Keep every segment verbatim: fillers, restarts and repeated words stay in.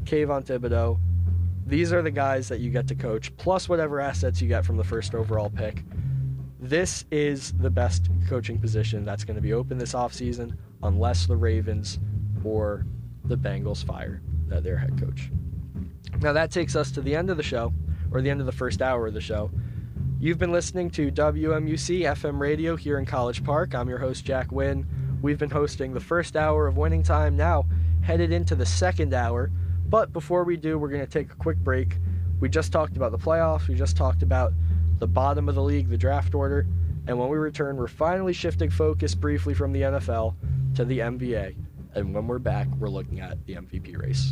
Kayvon Thibodeau. These are the guys that you get to coach, plus whatever assets you get from the first overall pick. This is the best coaching position that's going to be open this offseason, unless the Ravens or the Bengals fire their head coach. Now that takes us to the end of the show, or the end of the first hour of the show. You've been listening to W M U C F M Radio here in College Park. I'm your host, Jack Wynn. We've been hosting the first hour of Winning Time, now headed into the second hour. But before we do, we're going to take a quick break. We just talked about the playoffs. We just talked about the bottom of the league, the draft order. And when we return, we're finally shifting focus briefly from the N F L to the N B A. And when we're back, we're looking at the M V P race.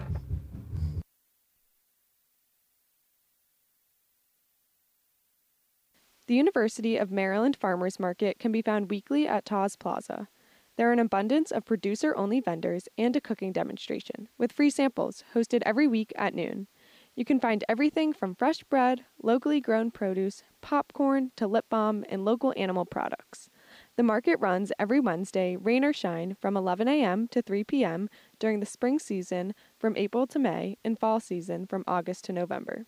The University of Maryland Farmers Market can be found weekly at Taz Plaza. There are an abundance of producer-only vendors and a cooking demonstration, with free samples hosted every week at noon. You can find everything from fresh bread, locally grown produce, popcorn, to lip balm, and local animal products. The market runs every Wednesday, rain or shine, from eleven a.m. to three p.m. during the spring season from April to May, and fall season from August to November.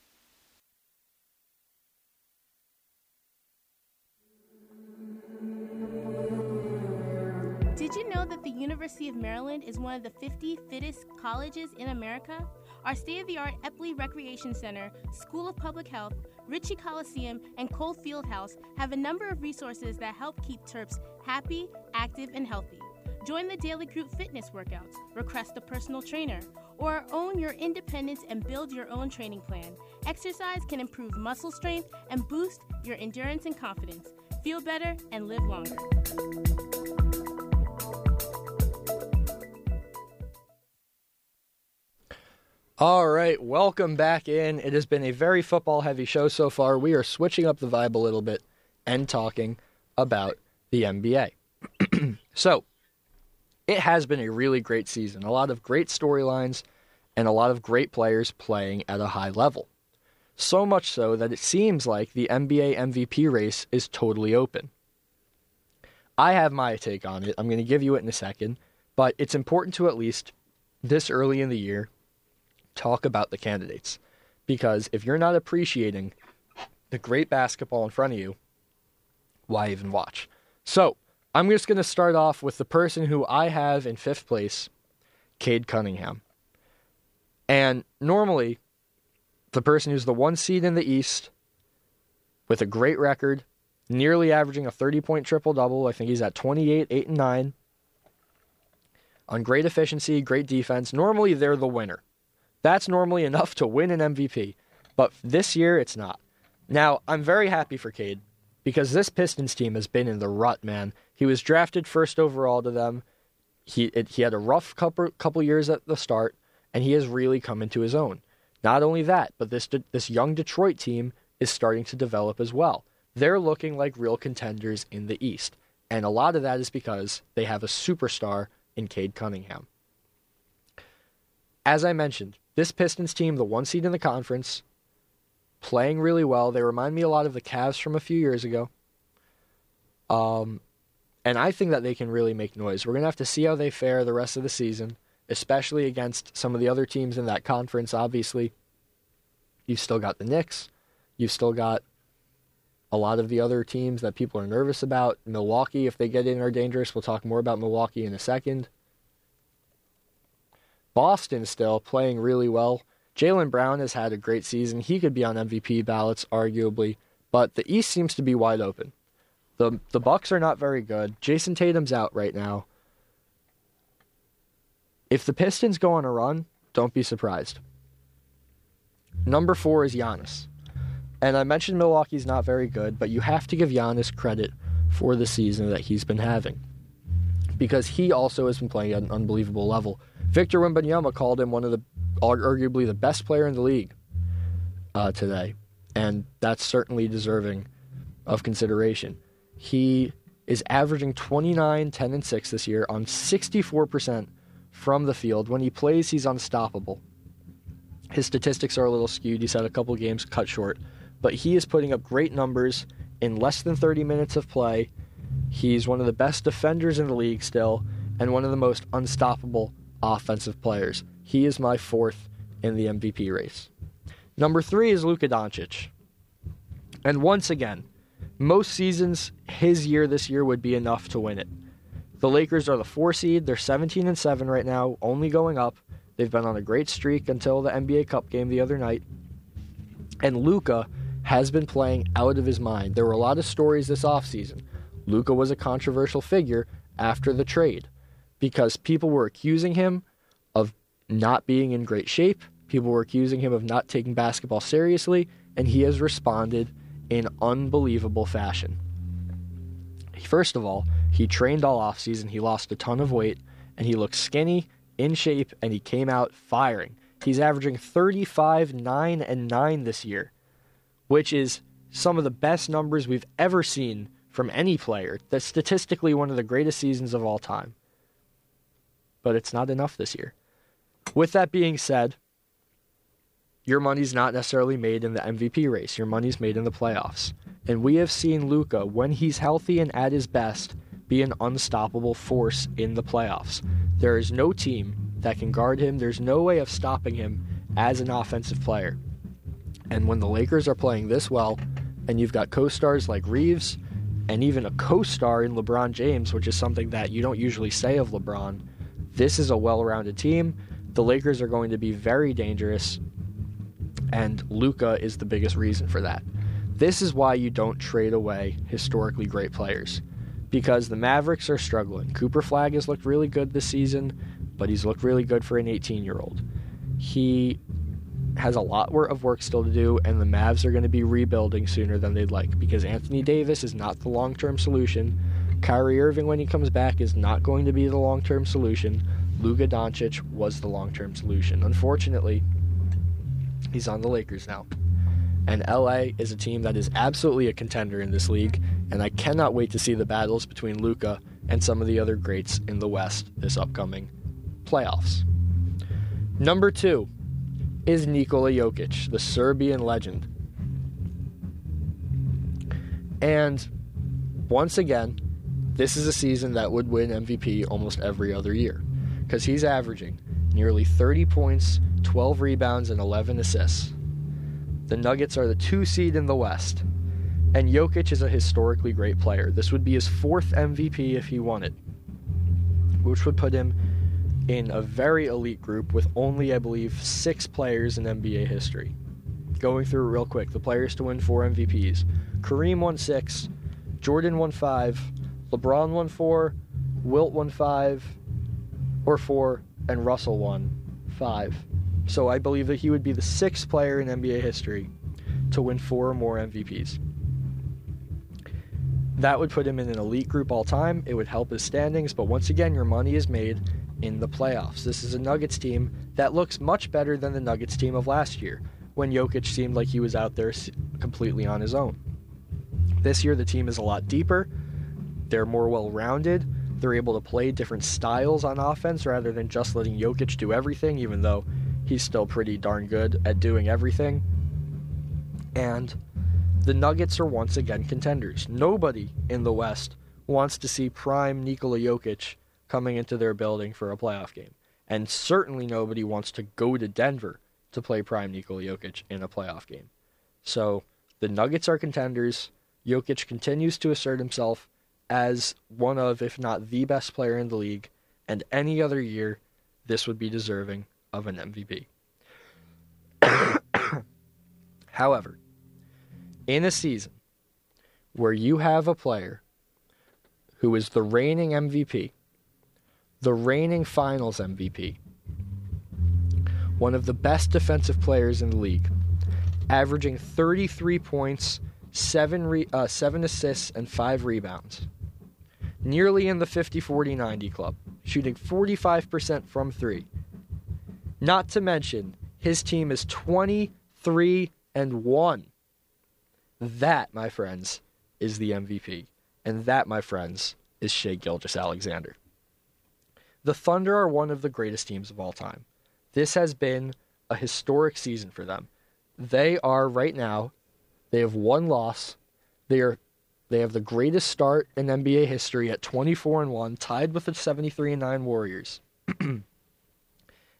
Did you know that the University of Maryland is one of the fifty fittest colleges in America? Our state-of-the-art Epley Recreation Center, School of Public Health, Ritchie Coliseum, and Cole Fieldhouse have a number of resources that help keep Terps happy, active, and healthy. Join the daily group fitness workouts, request a personal trainer, or own your independence and build your own training plan. Exercise can improve muscle strength and boost your endurance and confidence. Feel better and live longer. All right, welcome back in. It has been a very football-heavy show so far. We are switching up the vibe a little bit and talking about the N B A. So, it has been a really great season. A lot of great storylines and a lot of great players playing at a high level. So much so that it seems like the N B A M V P race is totally open. I have my take on it. I'm going to give you it in a second, but it's important to at least, this early in the year, talk about the candidates, because if you're not appreciating the great basketball in front of you, why even watch? So I'm just going to start off with the person who I have in fifth place, Cade Cunningham. And normally, the person who's the one seed in the East with a great record, nearly averaging a thirty-point triple-double. I think he's at twenty-eight, eight, and nine. On great efficiency, great defense. Normally, they're the winner. That's normally enough to win an M V P, but this year it's not. Now, I'm very happy for Cade, because this Pistons team has been in the rut, man. He was drafted first overall to them. He it, he had a rough couple, couple years at the start, and he has really come into his own. Not only that, but this this young Detroit team is starting to develop as well. They're looking like real contenders in the East, and a lot of that is because they have a superstar in Cade Cunningham. As I mentioned, this Pistons team, the one seed in the conference, playing really well. They remind me a lot of the Cavs from a few years ago. Um, and I think that they can really make noise. We're going to have to see how they fare the rest of the season, especially against some of the other teams in that conference. Obviously, you've still got the Knicks. You've still got a lot of the other teams that people are nervous about. Milwaukee, if they get in, are dangerous. We'll talk more about Milwaukee in a second. Boston still playing really well. Jaylen Brown has had a great season. He could be on M V P ballots, arguably, but the East seems to be wide open. The the Bucks are not very good. Jason Tatum's out right now. If the Pistons go on a run, don't be surprised. Number four is Giannis. And I mentioned Milwaukee's not very good, but you have to give Giannis credit for the season that he's been having, because he also has been playing at an unbelievable level. Victor Wembanyama called him one of the, arguably the best player in the league uh, today, and that's certainly deserving of consideration. He is averaging twenty-nine, ten, and six this year on sixty-four percent from the field. When he plays, he's unstoppable. His statistics are a little skewed. He's had a couple games cut short, but he is putting up great numbers in less than thirty minutes of play. He's one of the best defenders in the league still, and one of the most unstoppable offensive players. He is my fourth in the M V P race. Number three is Luka Doncic. And once again, most seasons, his year this year would be enough to win it. The Lakers are the four seed. They're seventeen and seven right now, only going up. They've been on a great streak until the N B A Cup game the other night. And Luka has been playing out of his mind. There were a lot of stories this offseason. Luka was a controversial figure after the trade because people were accusing him of not being in great shape. People were accusing him of not taking basketball seriously, and he has responded in unbelievable fashion. First of all, he trained all offseason, he lost a ton of weight, and he looked skinny, in shape, and he came out firing. He's averaging thirty-five, nine, and nine this year, which is some of the best numbers we've ever seen from any player. That's statistically one of the greatest seasons of all time. But it's not enough this year. With that being said, your money's not necessarily made in the M V P race. Your money's made in the playoffs. And we have seen Luka, when he's healthy and at his best, be an unstoppable force in the playoffs. There is no team that can guard him. There's no way of stopping him as an offensive player. And when the Lakers are playing this well, and you've got co-stars like Reeves, and even a co-star in LeBron James, which is something that you don't usually say of LeBron, this is a well-rounded team. The Lakers are going to be very dangerous, and Luka is the biggest reason for that. This is why you don't trade away historically great players, because the Mavericks are struggling. Cooper Flagg has looked really good this season, but he's looked really good for an eighteen-year-old. He has a lot of work still to do, and the Mavs are going to be rebuilding sooner than they'd like, because Anthony Davis is not the long-term solution. Kyrie Irving, when he comes back, is not going to be the long-term solution. Luka Doncic was the long-term solution. Unfortunately, he's on the Lakers now. And L A is a team that is absolutely a contender in this league, and I cannot wait to see the battles between Luka and some of the other greats in the West this upcoming playoffs. Number two is Nikola Jokic, the Serbian legend. And once again, this is a season that would win M V P almost every other year, because he's averaging nearly thirty points, twelve rebounds, and eleven assists. The Nuggets are the two seed in the West, and Jokic is a historically great player. This would be his fourth M V P if he won it, which would put him in a very elite group with only, I believe, six players in N B A history. Going through it real quick, the players to win four M V Ps. Kareem won six, Jordan won five, LeBron won four, Wilt won five, or four, and Russell won five. So I believe that he would be the sixth player in N B A history to win four or more M V Ps. That would put him in an elite group all time. It would help his standings, but once again, your money is made in the playoffs. This is a Nuggets team that looks much better than the Nuggets team of last year, when Jokic seemed like he was out there completely on his own. This year, the team is a lot deeper. They're more well-rounded. They're able to play different styles on offense rather than just letting Jokic do everything, even though he's still pretty darn good at doing everything. And the Nuggets are once again contenders. Nobody in the West wants to see prime Nikola Jokic coming into their building for a playoff game. And certainly nobody wants to go to Denver to play prime Nikola Jokic in a playoff game. So the Nuggets are contenders. Jokic continues to assert himself as one of, if not the best player in the league. And any other year, this would be deserving of an M V P. However, in a season where you have a player who is the reigning M V P, the reigning finals M V P, one of the best defensive players in the league, averaging thirty-three points, seven, re- uh, seven assists, and five rebounds, nearly in the fifty forty ninety club, shooting forty-five percent from three. Not to mention, his team is twenty-three and one. That, my friends, is the M V P. And that, my friends, is Shai Gilgeous-Alexander. The Thunder are one of the greatest teams of all time. This has been a historic season for them. They are, right now, they have one loss. They are they have the greatest start in N B A history at twenty-four and one, tied with the seventy-three and nine Warriors.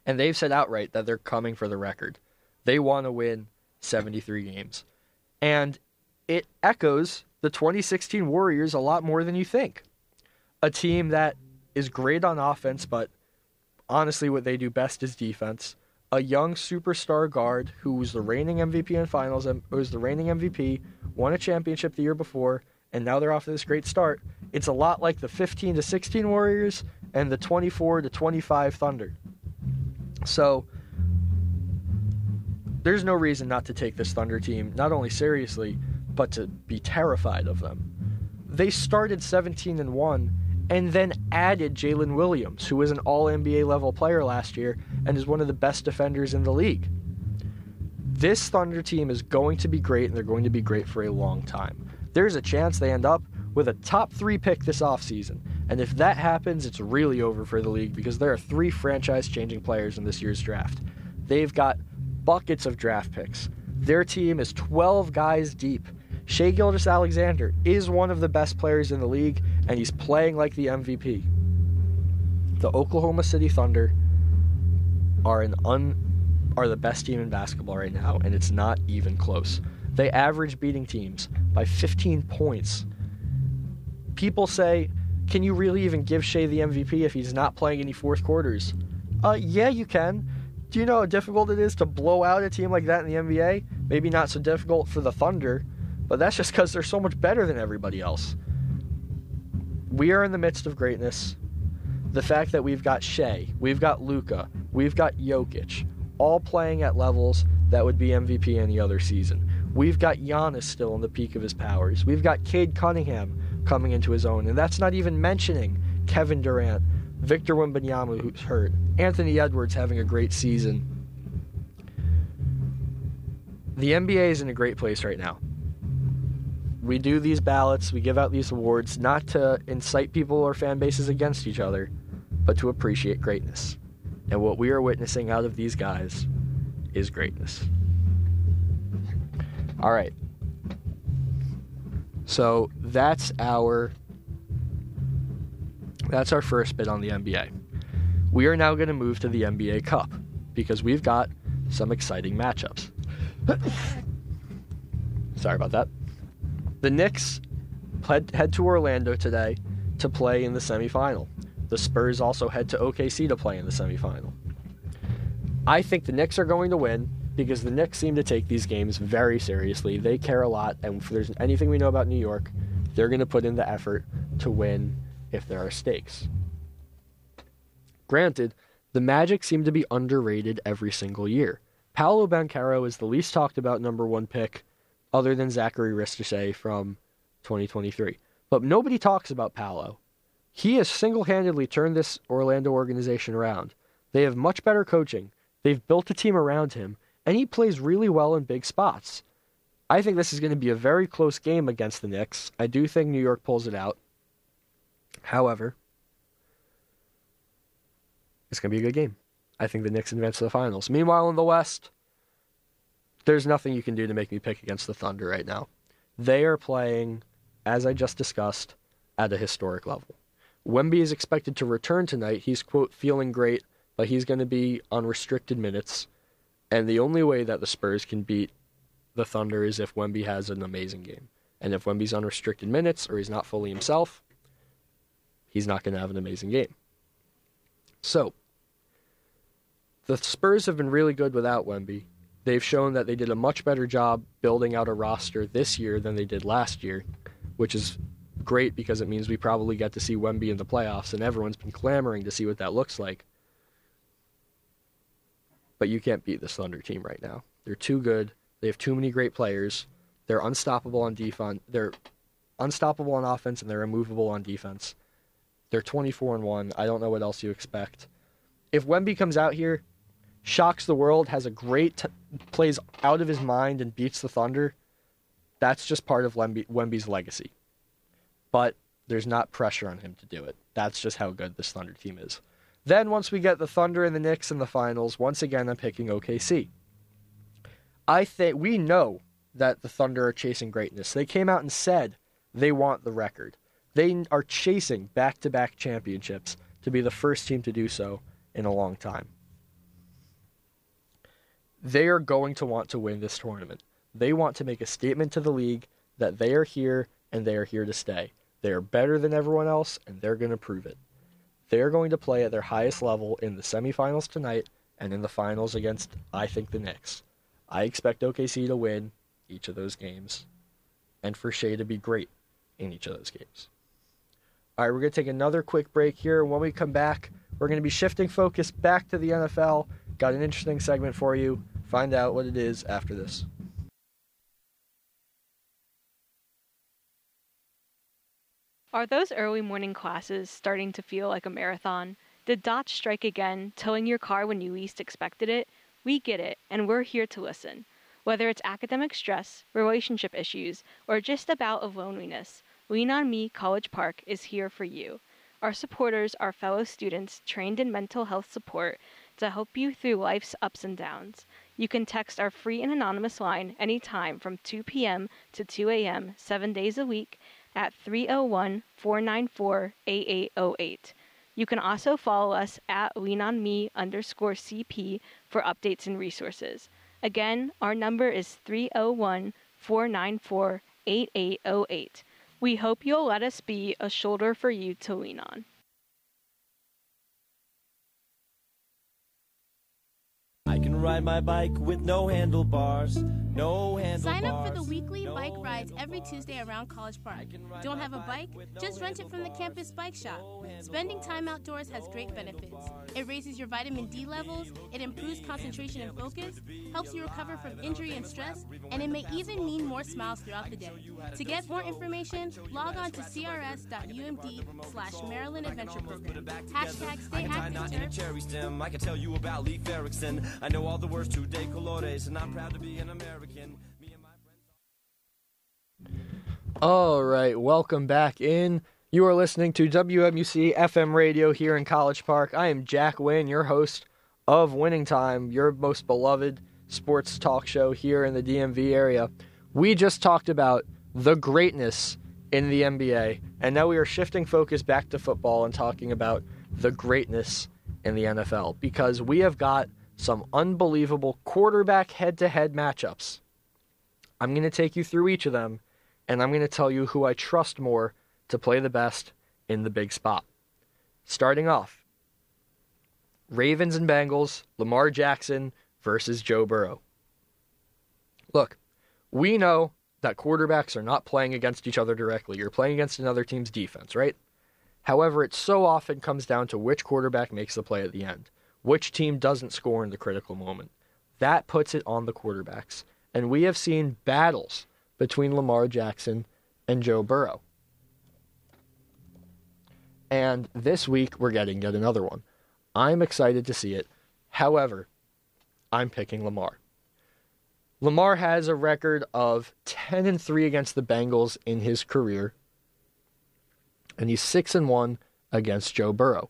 And they've said outright that they're coming for the record. They want to win seventy-three games. And it echoes the twenty sixteen Warriors a lot more than you think. A team that is great on offense, but honestly what they do best is defense. A young superstar guard who was the reigning M V P in finals, was the reigning M V P, won a championship the year before, and now they're off to this great start. It's a lot like the fifteen to sixteen Warriors and the twenty-four to twenty-five Thunder. So there's no reason not to take this Thunder team not only seriously, but to be terrified of them. They started seventeen and one and then added Jalen Williams, who was an all N B A level player last year and is one of the best defenders in the league. This Thunder team is going to be great, and they're going to be great for a long time. There's a chance they end up with a top three pick this offseason. And if that happens, it's really over for the league because there are three franchise-changing players in this year's draft. They've got buckets of draft picks. Their team is twelve guys deep. Shai Gilgeous-Alexander is one of the best players in the league, and he's playing like the M V P. The Oklahoma City Thunder are an un are the best team in basketball right now, and it's not even close. They average beating teams by fifteen points. People say, can you really even give Shai the M V P if he's not playing any fourth quarters? Uh, yeah, you can. Do you know how difficult it is to blow out a team like that in the N B A? Maybe not so difficult for the Thunder, but that's just because they're so much better than everybody else. We are in the midst of greatness. The fact that we've got Shai, we've got Luka, we've got Jokic, all playing at levels that would be M V P any other season. We've got Giannis still in the peak of his powers. We've got Cade Cunningham coming into his own, and that's not even mentioning Kevin Durant, Victor Wembanyama, who's hurt, Anthony Edwards having a great season. The N B A is in a great place right now. We do these ballots, we give out these awards, not to incite people or fan bases against each other, but to appreciate greatness. And what we are witnessing out of these guys is greatness. All right. So that's our that's our first bit on the N B A. We are now going to move to the N B A Cup because we've got some exciting matchups. Sorry about that. The Knicks head, head to Orlando today to play in the semifinal. The Spurs also head to O K C to play in the semifinal. I think the Knicks are going to win because the Knicks seem to take these games very seriously. They care a lot, and if there's anything we know about New York, they're going to put in the effort to win if there are stakes. Granted, the Magic seem to be underrated every single year. Paolo Banchero is the least talked about number one pick other than Zachary Ristichet from twenty twenty-three. But nobody talks about Paolo. He has single-handedly turned this Orlando organization around. They have much better coaching. They've built a team around him, and he plays really well in big spots. I think this is going to be a very close game against the Knicks. I do think New York pulls it out. However, it's going to be a good game. I think the Knicks advance to the finals. Meanwhile, in the West, there's nothing you can do to make me pick against the Thunder right now. They are playing, as I just discussed, at a historic level. Wemby is expected to return tonight. He's, quote, feeling great, but he's going to be on restricted minutes. And the only way that the Spurs can beat the Thunder is if Wemby has an amazing game. And if Wemby's on restricted minutes or he's not fully himself, he's not going to have an amazing game. So, the Spurs have been really good without Wemby. They've shown that they did a much better job building out a roster this year than they did last year, which is great because it means we probably get to see Wemby in the playoffs, and everyone's been clamoring to see what that looks like. But you can't beat this Thunder team right now. They're too good. They have too many great players. They're unstoppable on defense. They're unstoppable on offense, and they're immovable on defense. They're twenty-four and one. I don't know what else you expect. If Wemby comes out here, shocks the world, has a great t- plays out of his mind and beats the Thunder, that's just part of Wemby, Wemby's legacy. But there's not pressure on him to do it. That's just how good this Thunder team is. Then once we get the Thunder and the Knicks in the finals, once again I'm picking O K C. I think we know that the Thunder are chasing greatness. They came out and said they want the record. They are chasing back-to-back championships to be the first team to do so in a long time. they are going to want to win this tournament. They want to make a statement to the league that they are here and they are here to stay. They are better than everyone else, and they're going to prove it. They're going to play at their highest level in the semifinals tonight and in the finals against, I think, the Knicks. I expect O K C to win each of those games and for Shea to be great in each of those games. All right, we're going to take another quick break here. When we come back, we're going to be shifting focus back to the N F L. Got an interesting segment for you. Find out what it is after this. Are those early morning classes starting to feel like a marathon? Did dots strike again, towing your car when you least expected it? We get it, and we're here to listen. Whether it's academic stress, relationship issues, or just a bout of loneliness, Lean On Me College Park is here for you. Our supporters are fellow students trained in mental health support to help you through life's ups and downs. You can text our free and anonymous line anytime from two p.m. to two a.m. seven days a week at three oh one, four nine four, eight eight oh eight. You can also follow us at leanonme underscore CP for updates and resources. Again, our number is three oh one, four nine four, eight eight oh eight. We hope you'll let us be a shoulder for you to lean on. I can ride my bike with no handlebars, no handlebars. Sign up for the weekly bike rides every Tuesday around College Park. Don't have a bike? Just rent it from the campus bike shop. Spending time outdoors has great benefits. It raises your vitamin D levels, it improves concentration and focus, helps you recover from injury and stress, and it may even mean more smiles throughout the day. To get more information, log on to crs.umd slash Maryland Adventure Program. Hashtag stay active. I can tell you about Leif Erikson. I know all the words to De Colores, and I'm proud to be an American. Me and my friends. All right, welcome back in. You are listening to W M U C F M radio here in College Park. I am Jack Wynn, your host of Winning Time, your most beloved sports talk show here in the D M V area. We just talked about the greatness in the N B A, and now we are shifting focus back to football and talking about the greatness in the N F L, because we have got some unbelievable quarterback head-to-head matchups. I'm going to take you through each of them, and I'm going to tell you who I trust more to play the best in the big spot. Starting off, Ravens and Bengals, Lamar Jackson versus Joe Burrow. Look, we know that quarterbacks are not playing against each other directly. You're playing against another team's defense, right? However, it so often comes down to which quarterback makes the play at the end. Which team doesn't score in the critical moment. That puts it on the quarterbacks. And we have seen battles between Lamar Jackson and Joe Burrow. And this week, we're getting yet another one. I'm excited to see it. However, I'm picking Lamar. Lamar has a record of ten and three against the Bengals in his career. And he's six and one against Joe Burrow.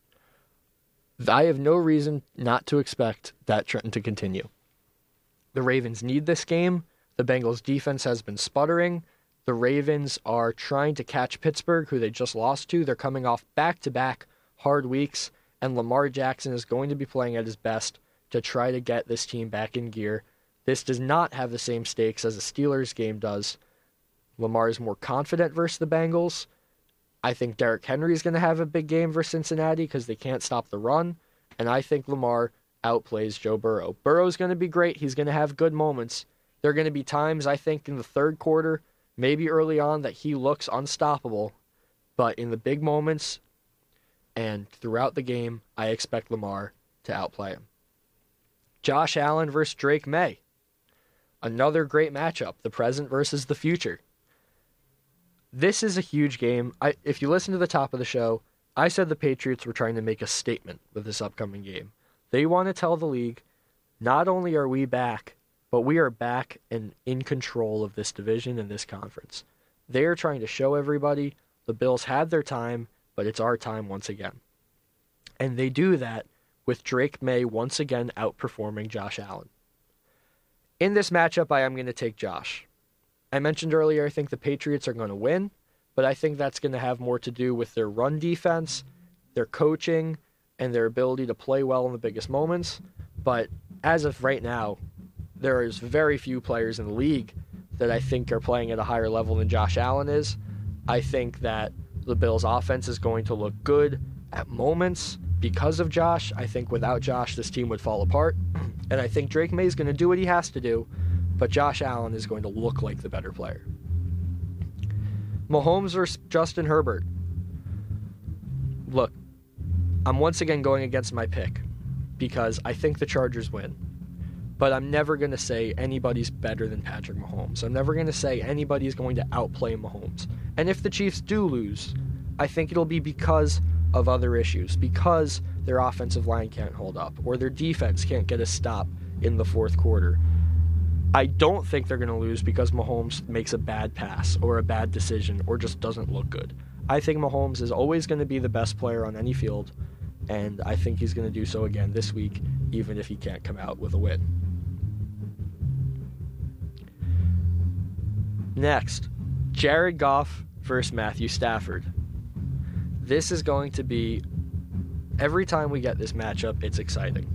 I have no reason not to expect that trend to continue. The Ravens need this game. The Bengals' defense has been sputtering. The Ravens are trying to catch Pittsburgh, who they just lost to. They're coming off back-to-back hard weeks, and Lamar Jackson is going to be playing at his best to try to get this team back in gear. This does not have the same stakes as a Steelers game does. Lamar is more confident versus the Bengals. I think Derrick Henry is going to have a big game versus Cincinnati because they can't stop the run. And I think Lamar outplays Joe Burrow. Burrow's going to be great. He's going to have good moments. There are going to be times, I think, in the third quarter, maybe early on, that he looks unstoppable. But in the big moments and throughout the game, I expect Lamar to outplay him. Josh Allen versus Drake May. Another great matchup, the present versus the future. This is a huge game. I, if you listen to the top of the show, I said the Patriots were trying to make a statement with this upcoming game. They want to tell the league, not only are we back, but we are back and in control of this division and this conference. They are trying to show everybody the Bills had their time, but it's our time once again. And they do that with Drake May once again outperforming Josh Allen. In this matchup, I am going to take Josh. I mentioned earlier I think the Patriots are going to win, but I think that's going to have more to do with their run defense, their coaching, and their ability to play well in the biggest moments. But as of right now, there is very few players in the league that I think are playing at a higher level than Josh Allen is. I think that the Bills' offense is going to look good at moments because of Josh. I think without Josh, this team would fall apart. And I think Drake May is going to do what he has to do, but Josh Allen is going to look like the better player. Mahomes versus Justin Herbert. Look, I'm once again going against my pick because I think the Chargers win. But I'm never going to say anybody's better than Patrick Mahomes. I'm never going to say anybody's going to outplay Mahomes. And if the Chiefs do lose, I think it'll be because of other issues, because their offensive line can't hold up, or their defense can't get a stop in the fourth quarter. I don't think they're going to lose because Mahomes makes a bad pass or a bad decision or just doesn't look good. I think Mahomes is always going to be the best player on any field, and I think he's going to do so again this week, even if he can't come out with a win. Next, Jared Goff versus Matthew Stafford. This is going to be, every time we get this matchup, it's exciting.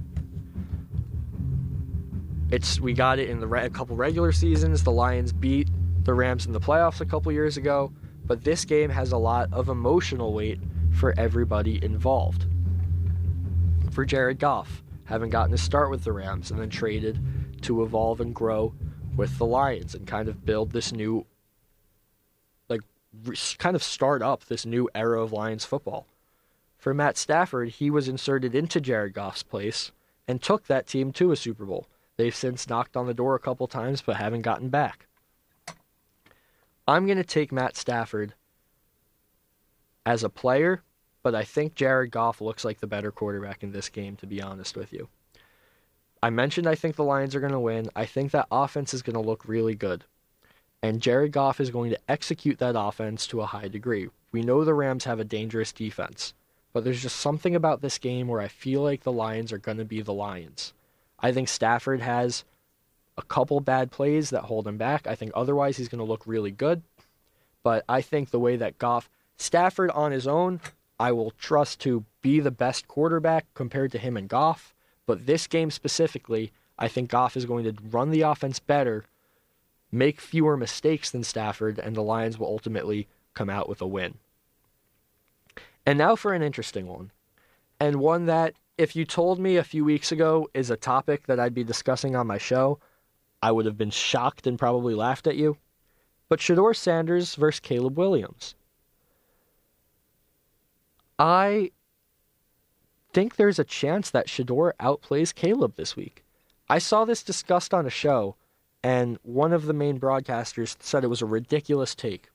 It's we got it in the re- a couple regular seasons. The Lions beat the Rams in the playoffs a couple years ago, but this game has a lot of emotional weight for everybody involved. For Jared Goff, having gotten to start with the Rams and then traded to evolve and grow with the Lions and kind of build this new, like, kind of start up this new era of Lions football. For Matt Stafford, he was inserted into Jared Goff's place and took that team to a Super Bowl. They've since knocked on the door a couple times but haven't gotten back. I'm going to take Matt Stafford as a player, but I think Jared Goff looks like the better quarterback in this game, to be honest with you. I mentioned I think the Lions are going to win. I think that offense is going to look really good. And Jared Goff is going to execute that offense to a high degree. We know the Rams have a dangerous defense, but there's just something about this game where I feel like the Lions are going to be the Lions. I think Stafford has a couple bad plays that hold him back. I think otherwise he's going to look really good. But I think the way that Goff, Stafford on his own, I will trust to be the best quarterback compared to him and Goff. But this game specifically, I think Goff is going to run the offense better, make fewer mistakes than Stafford, and the Lions will ultimately come out with a win. And now for an interesting one. And one that, if you told me a few weeks ago is a topic that I'd be discussing on my show, I would have been shocked and probably laughed at you. But Shedeur Sanders versus Caleb Williams. I think there's a chance that Shedeur outplays Caleb this week. I saw this discussed on a show, and one of the main broadcasters said it was a ridiculous take.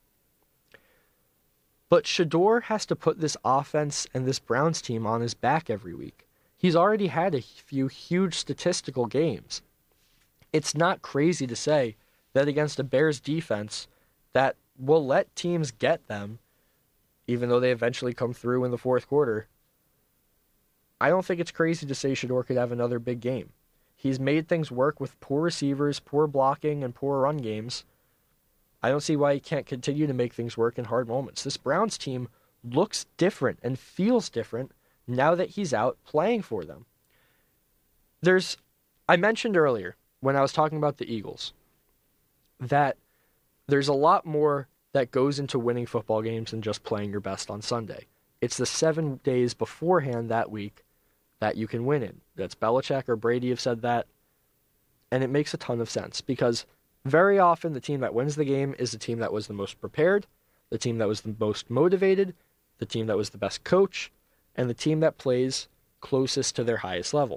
But Shedeur has to put this offense and this Browns team on his back every week. He's already had a few huge statistical games. It's not crazy to say that against a Bears defense that will let teams get them, even though they eventually come through in the fourth quarter, I don't think it's crazy to say Shedeur could have another big game. He's made things work with poor receivers, poor blocking, and poor run games. I don't see why he can't continue to make things work in hard moments. This Browns team looks different and feels different now that he's out playing for them. There's, I mentioned earlier when I was talking about the Eagles that there's a lot more that goes into winning football games than just playing your best on Sunday. It's the seven days beforehand that week that you can win in. That's Belichick or Brady have said that, and it makes a ton of sense because very often the team that wins the game is the team that was the most prepared, the team that was the most motivated, the team that was the best coach, and the team that plays closest to their highest level.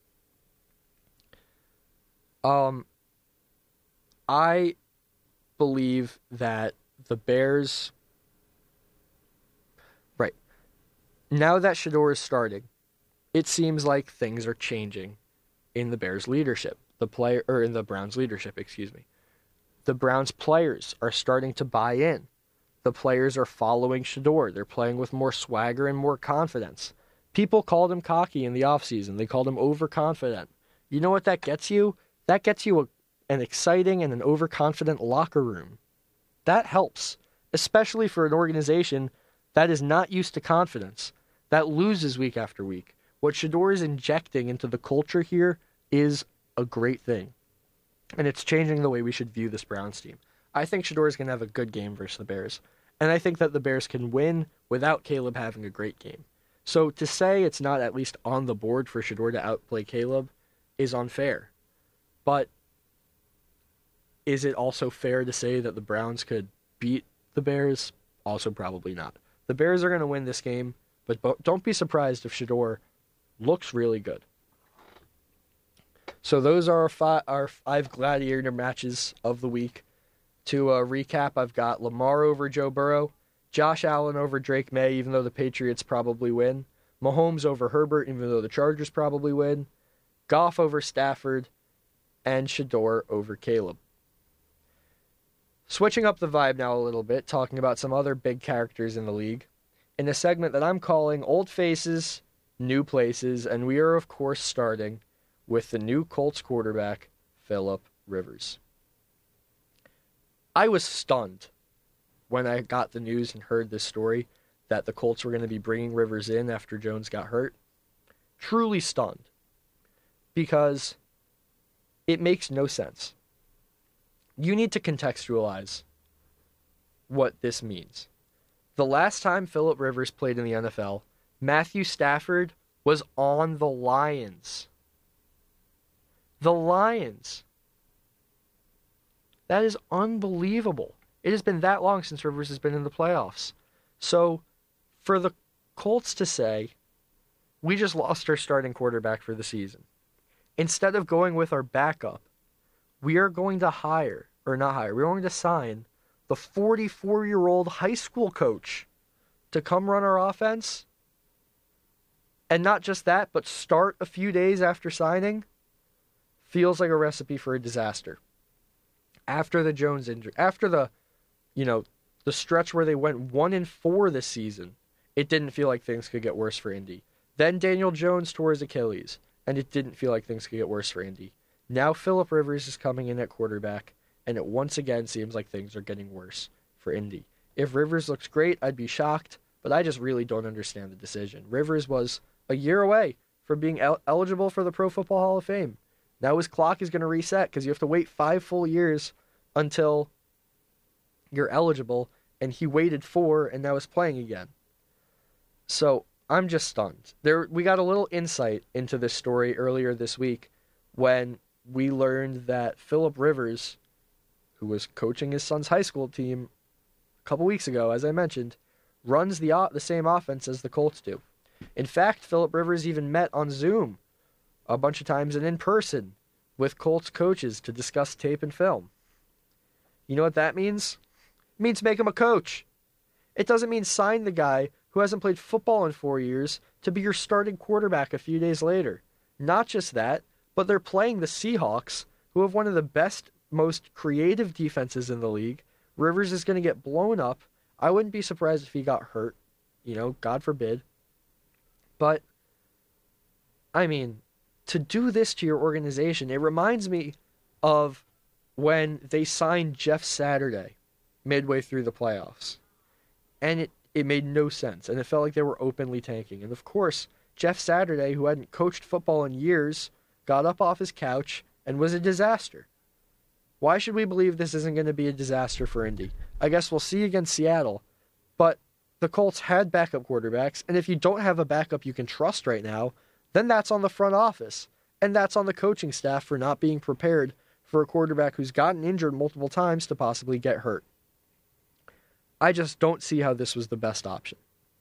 Um, I believe that the Bears, right, now that Shedeur is starting, it seems like things are changing in the Bears leadership, the player, or in the Browns leadership, excuse me. The Browns players are starting to buy in. The players are following Shedeur. They're playing with more swagger and more confidence. People called him cocky in the offseason. They called him overconfident. You know what that gets you? That gets you a, an exciting and an overconfident locker room. That helps, especially for an organization that is not used to confidence, that loses week after week, What Shedeur is injecting into the culture here is a great thing. And it's changing the way we should view this Browns team. I think Shedeur is going to have a good game versus the Bears. And I think that the Bears can win without Caleb having a great game. So to say it's not at least on the board for Shedeur to outplay Caleb is unfair. But is it also fair to say that the Browns could beat the Bears? Also probably not. The Bears are going to win this game, but don't be surprised if Shedeur looks really good. So those are our five, our five gladiator matches of the week. To uh, recap, I've got Lamar over Joe Burrow, Josh Allen over Drake May, even though the Patriots probably win, Mahomes over Herbert, even though the Chargers probably win, Goff over Stafford, and Shedeur over Caleb. Switching up the vibe now a little bit, talking about some other big characters in the league, in a segment that I'm calling Old Faces, New Places, and we are, of course, starting with the new Colts quarterback, Philip Rivers. I was stunned when I got the news and heard this story that the Colts were going to be bringing Rivers in after Jones got hurt. Truly stunned. Because it makes no sense. You need to contextualize what this means. The last time Philip Rivers played in the N F L, Matthew Stafford was on the Lions. The Lions. That is unbelievable. It has been that long since Rivers has been in the playoffs. So, for the Colts to say, we just lost our starting quarterback for the season, instead of going with our backup, we are going to hire, or not hire, we're going to sign the forty-four-year-old high school coach to come run our offense. And not just that, but start a few days after signing, feels like a recipe for a disaster. After the Jones injury, after the, you know, the stretch where they went one and four this season, it didn't feel like things could get worse for Indy. Then Daniel Jones tore his Achilles, and it didn't feel like things could get worse for Indy. Now Philip Rivers is coming in at quarterback, and it once again seems like things are getting worse for Indy. If Rivers looks great, I'd be shocked, but I just really don't understand the decision. Rivers was a year away from being el- eligible for the Pro Football Hall of Fame. Now his clock is going to reset because you have to wait five full years until you're eligible, and he waited four and now is playing again. So I'm just stunned. There, we got a little insight into this story earlier this week when we learned that Philip Rivers, who was coaching his son's high school team a couple weeks ago, as I mentioned, runs the the same offense as the Colts do. In fact, Philip Rivers even met on Zoom a bunch of times and in person with Colts coaches to discuss tape and film. You know what that means? It means make him a coach. It doesn't mean sign the guy who hasn't played football in four years to be your starting quarterback a few days later. Not just that, but they're playing the Seahawks, who have one of the best, most creative defenses in the league. Rivers is going to get blown up. I wouldn't be surprised if he got hurt. You know, God forbid. But, I mean, to do this to your organization, it reminds me of when they signed Jeff Saturday midway through the playoffs. And it, it made no sense, and it felt like they were openly tanking. And of course, Jeff Saturday, who hadn't coached football in years, got up off his couch and was a disaster. Why should we believe this isn't going to be a disaster for Indy? I guess we'll see against Seattle. But the Colts had backup quarterbacks, and if you don't have a backup you can trust right now, then that's on the front office, and that's on the coaching staff for not being prepared for a quarterback who's gotten injured multiple times to possibly get hurt. I just don't see how this was the best option.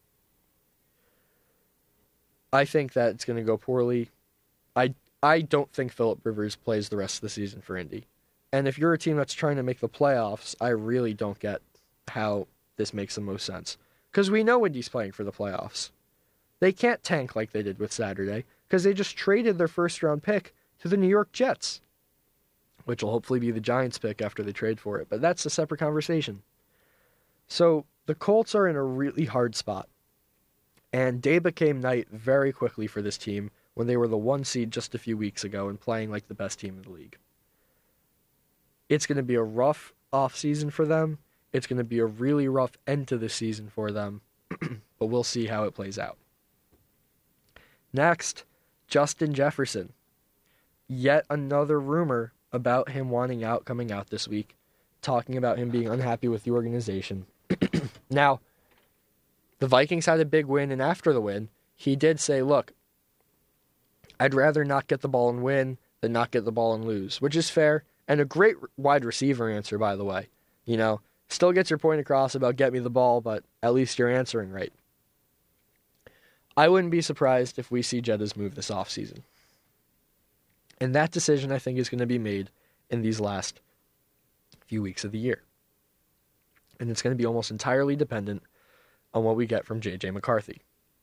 I think that it's going to go poorly. I I don't think Philip Rivers plays the rest of the season for Indy. And if you're a team that's trying to make the playoffs, I really don't get how this makes the most sense. Because we know Indy's playing for the playoffs. They can't tank like they did with Saturday, because they just traded their first-round pick to the New York Jets, which will hopefully be the Giants' pick after they trade for it. But that's a separate conversation. So the Colts are in a really hard spot. And day became night very quickly for this team when they were the one seed just a few weeks ago and playing like the best team in the league. It's going to be a rough offseason for them. It's going to be a really rough end to the season for them. But we'll see how it plays out. Next, Justin Jefferson. Yet another rumor about him wanting out coming out this week, talking about him being unhappy with the organization. Now, the Vikings had a big win, and after the win, he did say, look, I'd rather not get the ball and win than not get the ball and lose, which is fair, and a great wide receiver answer, by the way. You know, still gets your point across about get me the ball, but at least you're answering right. I wouldn't be surprised if we see Jettas move this offseason. And that decision, I think, is going to be made in these last few weeks of the year. And it's going to be almost entirely dependent on what we get from J J McCarthy.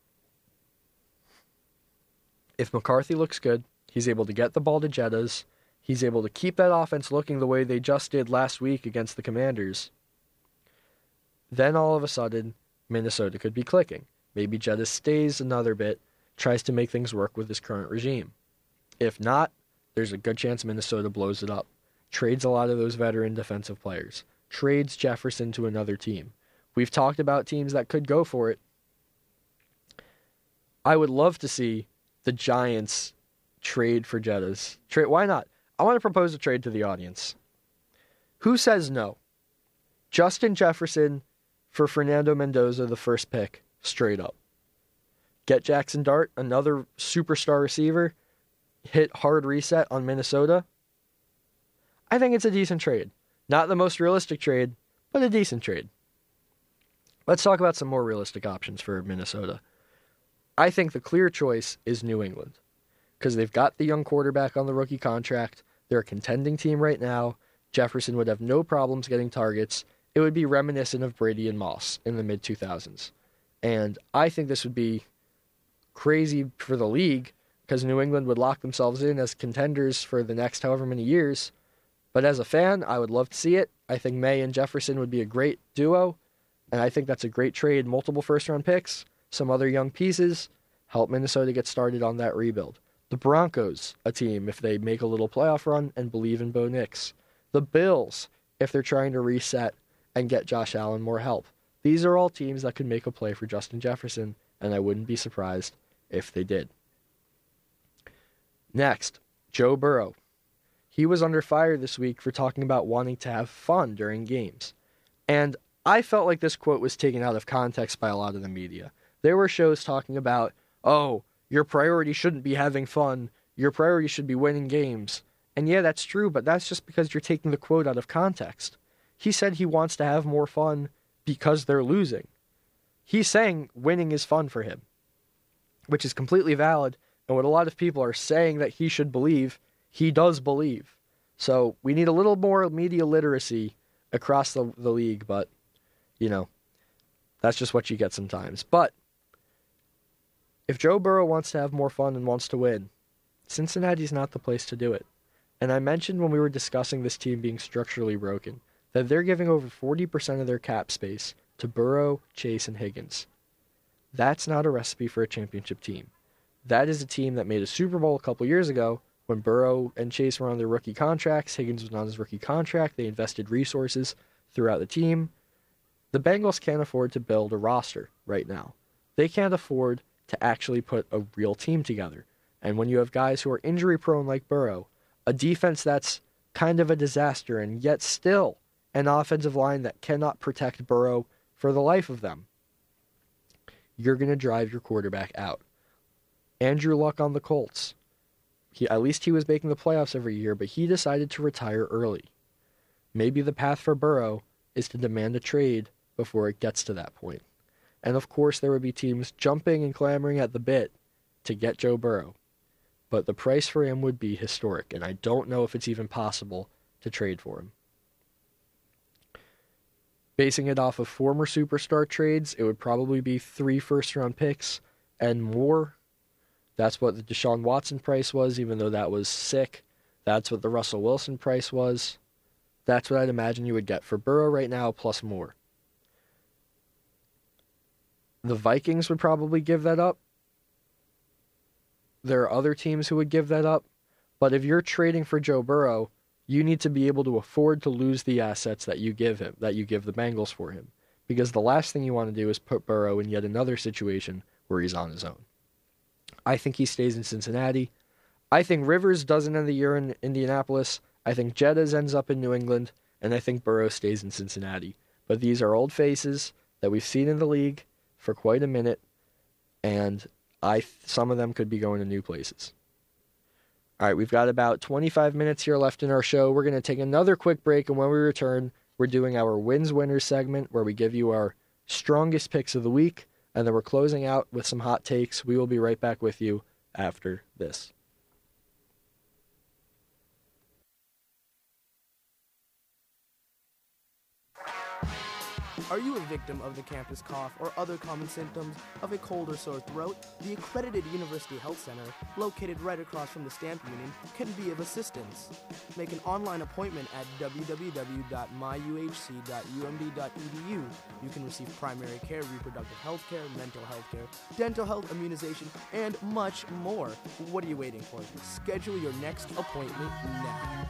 If McCarthy looks good, he's able to get the ball to Jettas, he's able to keep that offense looking the way they just did last week against the Commanders, then all of a sudden, Minnesota could be clicking. Maybe Jettas stays another bit, tries to make things work with his current regime. If not, there's a good chance Minnesota blows it up, trades a lot of those veteran defensive players, trades Jefferson to another team. We've talked about teams that could go for it. I would love to see the Giants trade for Jettas. Trade, why not? I want to propose a trade to the audience. Who says no? Justin Jefferson for Fernando Mendoza, the first pick, straight up. Get Jackson Dart, another superstar receiver, hit hard reset on Minnesota. I think it's a decent trade. Not the most realistic trade, but a decent trade. Let's talk about some more realistic options for Minnesota. I think the clear choice is New England, because they've got the young quarterback on the rookie contract. They're a contending team right now. Jefferson would have no problems getting targets. It would be reminiscent of Brady and Moss in the mid two thousands. And I think this would be crazy for the league, because New England would lock themselves in as contenders for the next however many years. But as a fan, I would love to see it. I think May and Jefferson would be a great duo, and I think that's a great trade. Multiple first-round picks, some other young pieces, help Minnesota get started on that rebuild. The Broncos, a team, if they make a little playoff run and believe in Bo Nix. The Bills, if they're trying to reset and get Josh Allen more help. These are all teams that could make a play for Justin Jefferson, and I wouldn't be surprised if they did. Next, Joe Burrow. He was under fire this week for talking about wanting to have fun during games. And I felt like this quote was taken out of context by a lot of the media. There were shows talking about, oh, your priority shouldn't be having fun. Your priority should be winning games. And yeah, that's true, but that's just because you're taking the quote out of context. He said he wants to have more fun because they're losing. He's saying winning is fun for him, which is completely valid, and what a lot of people are saying that he should believe, he does believe. So we need a little more media literacy across the, the league, but, you know, that's just what you get sometimes. But if Joe Burrow wants to have more fun and wants to win, Cincinnati's not the place to do it. And I mentioned when we were discussing this team being structurally broken, that they're giving over forty percent of their cap space to Burrow, Chase, and Higgins. That's not a recipe for a championship team. That is a team that made a Super Bowl a couple years ago when Burrow and Chase were on their rookie contracts. Higgins was on his rookie contract. They invested resources throughout the team. The Bengals can't afford to build a roster right now. They can't afford to actually put a real team together. And when you have guys who are injury-prone like Burrow, a defense that's kind of a disaster, and yet still an offensive line that cannot protect Burrow for the life of them, you're going to drive your quarterback out. Andrew Luck on the Colts. He, at least he was making the playoffs every year, but he decided to retire early. Maybe the path for Burrow is to demand a trade before it gets to that point. And of course there would be teams jumping and clamoring at the bit to get Joe Burrow. But the price for him would be historic, and I don't know if it's even possible to trade for him. Basing it off of former superstar trades, it would probably be three first-round picks and more. That's what the Deshaun Watson price was, even though that was sick. That's what the Russell Wilson price was. That's what I'd imagine you would get for Burrow right now, plus more. The Vikings would probably give that up. There are other teams who would give that up. But if you're trading for Joe Burrow, you need to be able to afford to lose the assets that you give him, that you give the Bengals for him. Because the last thing you want to do is put Burrow in yet another situation where he's on his own. I think he stays in Cincinnati. I think Rivers doesn't end the year in Indianapolis. I think Jettas ends up in New England. And I think Burrow stays in Cincinnati. But these are old faces that we've seen in the league for quite a minute. And I some of them could be going to new places. All right, we've got about twenty-five minutes here left in our show. We're going to take another quick break. And when we return, we're doing our Wins Winners segment where we give you our strongest picks of the week. And then we're closing out with some hot takes. We will be right back with you after this. Are you a victim of the campus cough or other common symptoms of a cold or sore throat? The accredited University Health Center, located right across from the Stamp Union, can be of assistance. Make an online appointment at w w w dot my u h c dot u m d dot e d u. You can receive primary care, reproductive health care, mental health care, dental health, immunization, and much more. What are you waiting for? Schedule your next appointment now.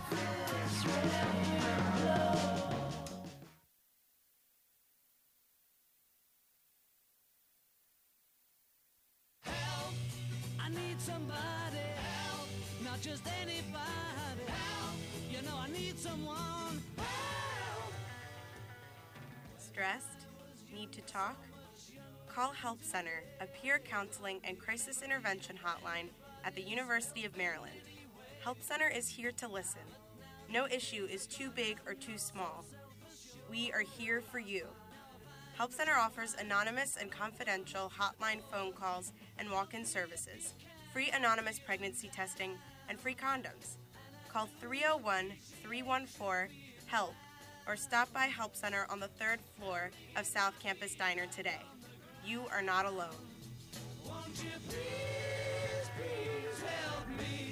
Somebody help, not just anybody help. You know I need someone help. Stressed? Need to talk? Call Help Center, a peer counseling and crisis intervention hotline at the University of Maryland. Help Center is here to listen. No issue is too big or too small. We are here for you. Help Center offers anonymous and confidential hotline phone calls and walk-in services, free anonymous pregnancy testing, and free condoms. Call three oh one, three one four, HELP or stop by Help Center on the third floor of South Campus Diner today. You are not alone. Won't you please, please help me?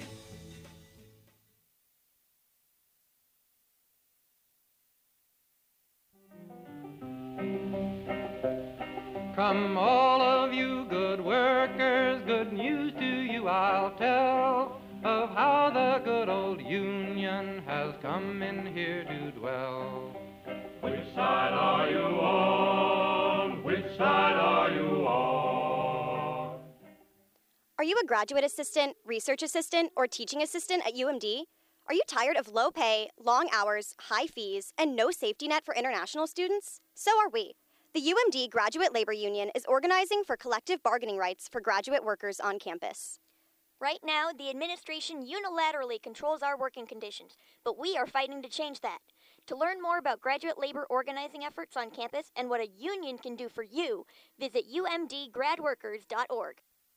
Come all of you good workers, good news to you I'll tell, of how the good old Union has come in here to dwell. Which side are you on? Which side are you on? Are you a graduate assistant, research assistant, or teaching assistant at U M D? Are you tired of low pay, long hours, high fees, and no safety net for international students? So are we. The U M D Graduate Labor Union is organizing for collective bargaining rights for graduate workers on campus. Right now, the administration unilaterally controls our working conditions, but we are fighting to change that. To learn more about graduate labor organizing efforts on campus and what a union can do for you, visit u m d grad workers dot org.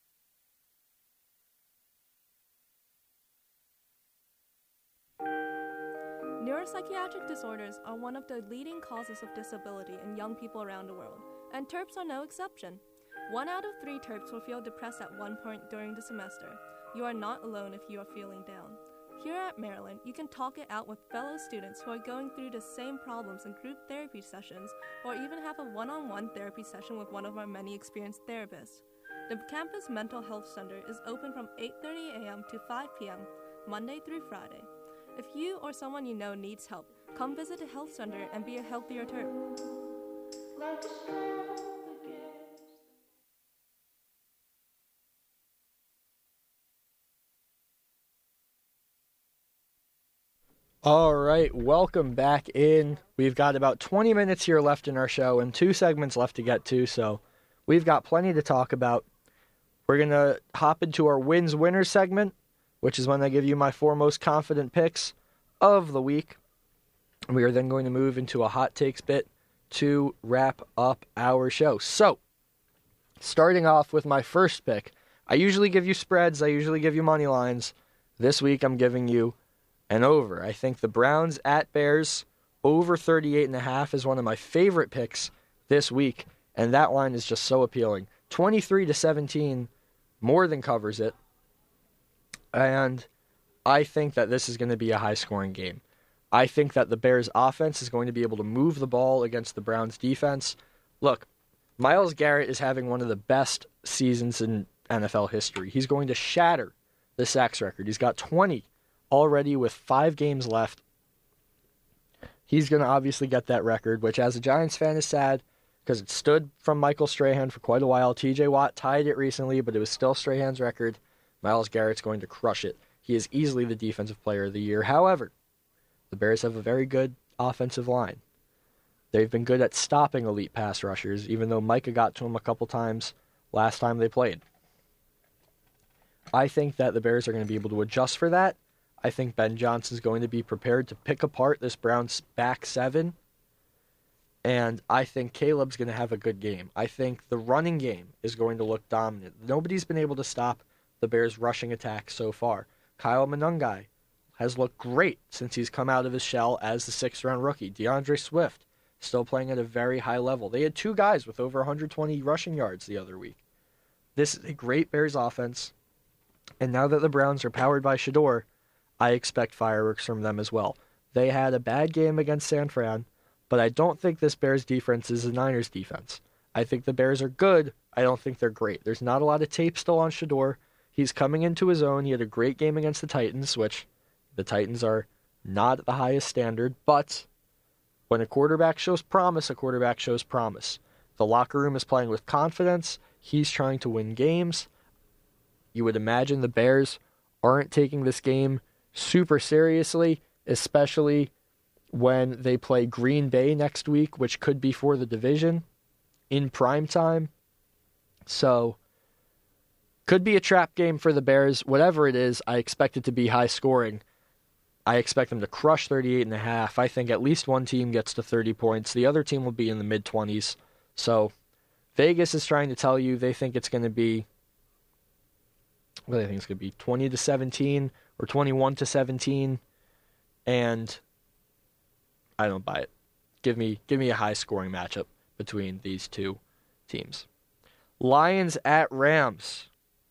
Neuropsychiatric disorders are one of the leading causes of disability in young people around the world, and Terps are no exception. One out of three Terps will feel depressed at one point during the semester. You are not alone if you are feeling down. Here at Maryland, you can talk it out with fellow students who are going through the same problems in group therapy sessions, or even have a one-on-one therapy session with one of our many experienced therapists. The campus mental health center is open from eight thirty a m to five p m, Monday through Friday. If you or someone you know needs help, come visit the health center and be a healthier Terp. All right, welcome back in. We've got about twenty minutes here left in our show and two segments left to get to, so we've got plenty to talk about. We're going to hop into our Wins Winners segment, which is when I give you my four most confident picks of the week. We are then going to move into a hot takes bit to wrap up our show. So, starting off with my first pick, I usually give you spreads, I usually give you money lines. This week I'm giving you an over. I think the Browns at Bears over thirty-eight and a half is one of my favorite picks this week, and that line is just so appealing. twenty-three to seventeen more than covers it. And I think that this is going to be a high-scoring game. I think that the Bears' offense is going to be able to move the ball against the Browns' defense. Look, Myles Garrett is having one of the best seasons in N F L history. He's going to shatter the sacks record. He's got twenty already with five games left. He's going to obviously get that record, which as a Giants fan is sad because it stood from Michael Strahan for quite a while. T J Watt tied it recently, but it was still Strahan's record. Myles Garrett's going to crush it. He is easily the defensive player of the year. However, the Bears have a very good offensive line. They've been good at stopping elite pass rushers, even though Micah got to him a couple times last time they played. I think that the Bears are going to be able to adjust for that. I think Ben Johnson's going to be prepared to pick apart this Browns back seven. And I think Caleb's going to have a good game. I think the running game is going to look dominant. Nobody's been able to stop the Bears' rushing attack so far. Kyle Monangai has looked great since he's come out of his shell as the sixth-round rookie. DeAndre Swift still playing at a very high level. They had two guys with over one hundred twenty rushing yards the other week. This is a great Bears offense. And now that the Browns are powered by Shedeur, I expect fireworks from them as well. They had a bad game against San Fran, but I don't think this Bears defense is the Niners defense. I think the Bears are good. I don't think they're great. There's not a lot of tape still on Shedeur. He's coming into his own. He had a great game against the Titans, which the Titans are not at the highest standard, but when a quarterback shows promise, a quarterback shows promise. The locker room is playing with confidence. He's trying to win games. You would imagine the Bears aren't taking this game super seriously, especially when they play Green Bay next week, which could be for the division in prime time. So, could be a trap game for the Bears. Whatever it is, I expect it to be high scoring. I expect them to crush thirty-eight and a half. I think at least one team gets to thirty points. The other team will be in the mid-twenties. So, Vegas is trying to tell you they think it's going to be, what do they think it's going to be, twenty to seventeen or twenty-one to seventeen, and I don't buy it. Give me, give me a high-scoring matchup between these two teams. Lions at Rams.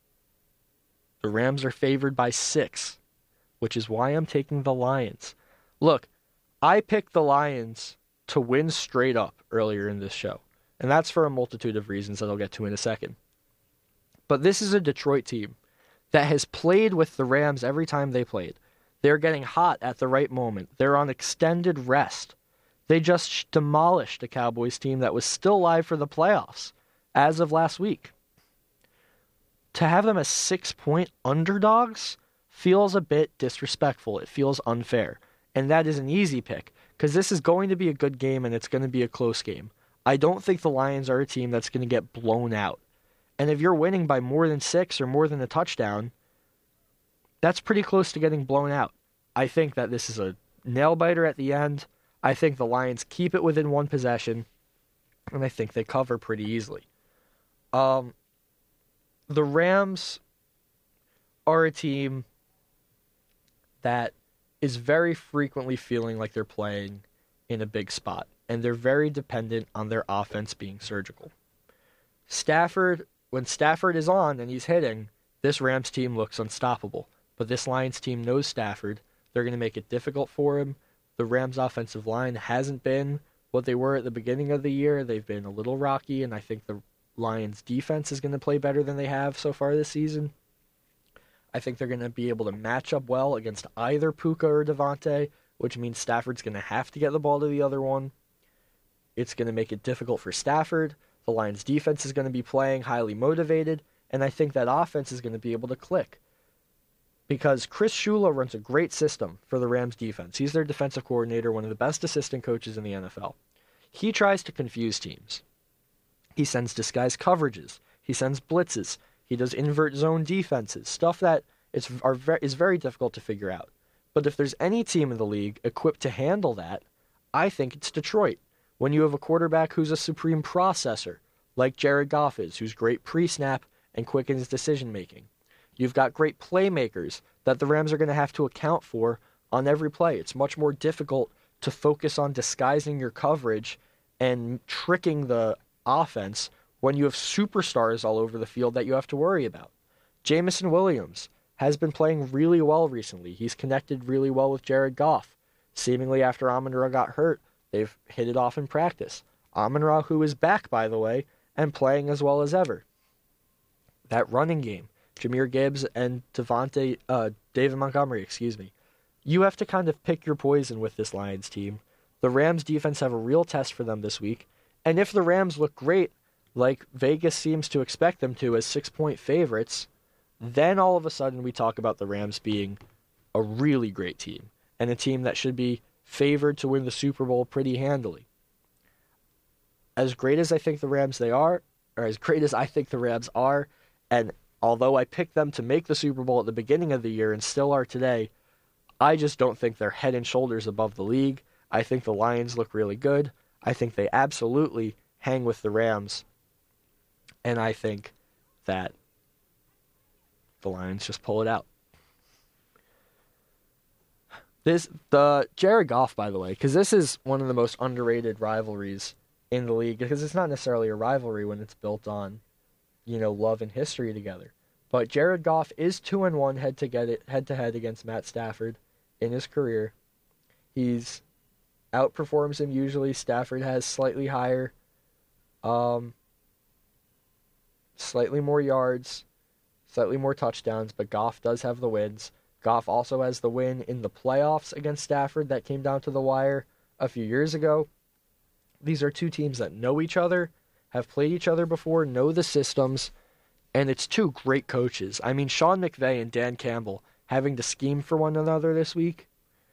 The Rams are favored by six, which is why I'm taking the Lions. Look, I picked the Lions to win straight up earlier in this show, and that's for a multitude of reasons that I'll get to in a second. But this is a Detroit team that has played with the Rams every time they played. They're getting hot at the right moment. They're on extended rest. They just demolished a Cowboys team that was still live for the playoffs as of last week. To have them as six-point underdogs feels a bit disrespectful. It feels unfair. And that is an easy pick, because this is going to be a good game and it's going to be a close game. I don't think the Lions are a team that's going to get blown out. And if you're winning by more than six or more than a touchdown, that's pretty close to getting blown out. I think that this is a nail-biter at the end. I think the Lions keep it within one possession, and I think they cover pretty easily. Um, the Rams are a team that is very frequently feeling like they're playing in a big spot, and they're very dependent on their offense being surgical. Stafford, when Stafford is on and he's hitting, this Rams team looks unstoppable. But this Lions team knows Stafford. They're going to make it difficult for him. The Rams' offensive line hasn't been what they were at the beginning of the year. They've been a little rocky, and I think the Lions' defense is going to play better than they have so far this season. I think they're going to be able to match up well against either Puka or Devontae, which means Stafford's going to have to get the ball to the other one. It's going to make it difficult for Stafford. The Lions' defense is going to be playing highly motivated, and I think that offense is going to be able to click. Because Chris Shula runs a great system for the Rams' defense. He's their defensive coordinator, one of the best assistant coaches in the N F L. He tries to confuse teams. He sends disguised coverages. He sends blitzes. He does invert zone defenses, stuff that is, are ve- is very difficult to figure out. But if there's any team in the league equipped to handle that, I think it's Detroit. When you have a quarterback who's a supreme processor, like Jared Goff is, who's great pre-snap and quick in his decision-making. You've got great playmakers that the Rams are going to have to account for on every play. It's much more difficult to focus on disguising your coverage and tricking the offense when you have superstars all over the field that you have to worry about. Jameson Williams has been playing really well recently. He's connected really well with Jared Goff. Seemingly after Amon-Ra got hurt, they've hit it off in practice. Amon-Ra, who is back, by the way, and playing as well as ever. That running game, Jahmyr Gibbs and Devontae, uh, David Montgomery, excuse me. You have to kind of pick your poison with this Lions team. The Rams defense have a real test for them this week, And if the Rams look great, like Vegas seems to expect them to as six-point favorites, then all of a sudden we talk about the Rams being a really great team and a team that should be favored to win the Super Bowl pretty handily. As great as I think the Rams they are, or as great as I think the Rams are, and although I picked them to make the Super Bowl at the beginning of the year and still are today, I just don't think they're head and shoulders above the league. I think the Lions look really good. I think they absolutely hang with the Rams. And I think that the Lions just pull it out. This the Jared Goff, by the way, because this is one of the most underrated rivalries in the league, because it's not necessarily a rivalry when it's built on, you know, love and history together. But Jared Goff is two and one head to get it head to head against Matt Stafford in his career. He's outperforms him usually. Stafford has slightly higher, um, slightly more yards, slightly more touchdowns, but Goff does have the wins. Goff also has the win in the playoffs against Stafford that came down to the wire a few years ago. These are two teams that know each other, have played each other before, know the systems, and it's two great coaches. I mean, Sean McVay and Dan Campbell having to scheme for one another this week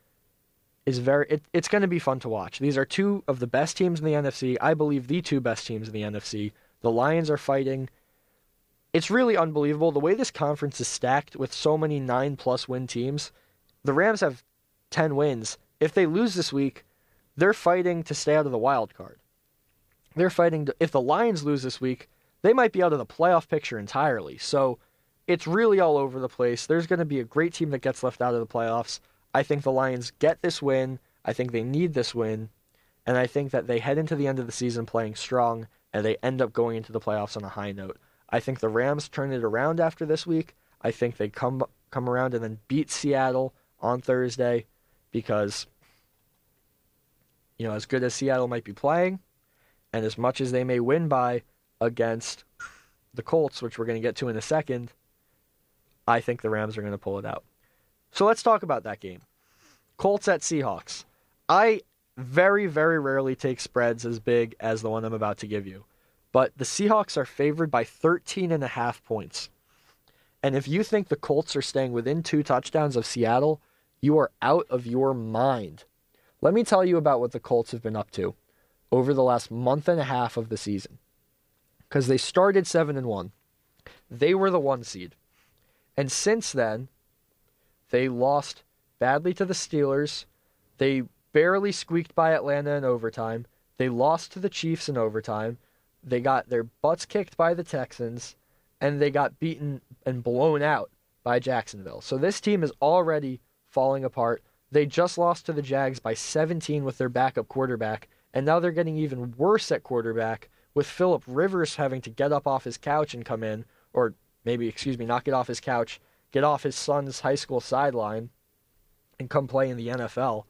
is very. It, it's going to be fun to watch. These are two of the best teams in the N F C. I believe the two best teams in the N F C. The Lions are fighting. It's really unbelievable the way this conference is stacked with so many nine-plus win teams. The Rams have ten wins. If they lose this week, they're fighting to stay out of the wild card. They're fighting to, if the Lions lose this week, they might be out of the playoff picture entirely. So it's really all over the place. There's going to be a great team that gets left out of the playoffs. I think the Lions get this win. I think they need this win. And I think that they head into the end of the season playing strong, and they end up going into the playoffs on a high note. I think the Rams turn it around after this week. I think they come come around and then beat Seattle on Thursday because, you know, as good as Seattle might be playing, and as much as they may win by against the Colts, which we're going to get to in a second, I think the Rams are going to pull it out. So let's talk about that game. Colts at Seahawks. I very, very rarely take spreads as big as the one I'm about to give you. But the Seahawks are favored by thirteen and a half points. And if you think the Colts are staying within two touchdowns of Seattle, you are out of your mind. Let me tell you about what the Colts have been up to over the last month and a half of the season. Because they started seven and one. They were the one seed. And since then, they lost badly to the Steelers. They barely squeaked by Atlanta in overtime. They lost to the Chiefs in overtime. They got their butts kicked by the Texans, and they got beaten and blown out by Jacksonville. So this team is already falling apart. They just lost to the Jags by seventeen with their backup quarterback, and now they're getting even worse at quarterback with Phillip Rivers having to get up off his couch and come in, or maybe, excuse me, not get off his couch, get off his son's high school sideline and come play in the N F L.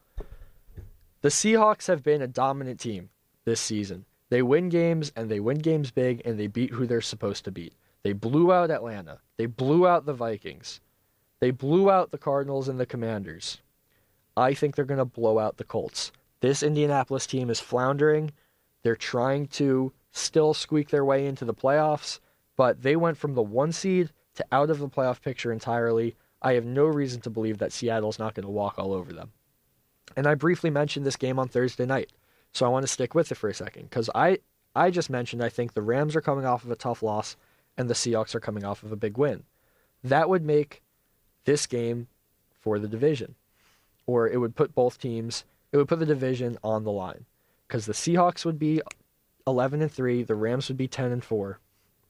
The Seahawks have been a dominant team this season. They win games, and they win games big, and they beat who they're supposed to beat. They blew out Atlanta. They blew out the Vikings. They blew out the Cardinals and the Commanders. I think they're going to blow out the Colts. This Indianapolis team is floundering. They're trying to still squeak their way into the playoffs, but they went from the one seed to out of the playoff picture entirely. I have no reason to believe that Seattle's not going to walk all over them. And I briefly mentioned this game on Thursday night. So I want to stick with it for a second, because I, I just mentioned I think the Rams are coming off of a tough loss and the Seahawks are coming off of a big win. That would make this game for the division. Or it would put both teams, it would put the division on the line. Because the Seahawks would be eleven and three, the Rams would be ten and four.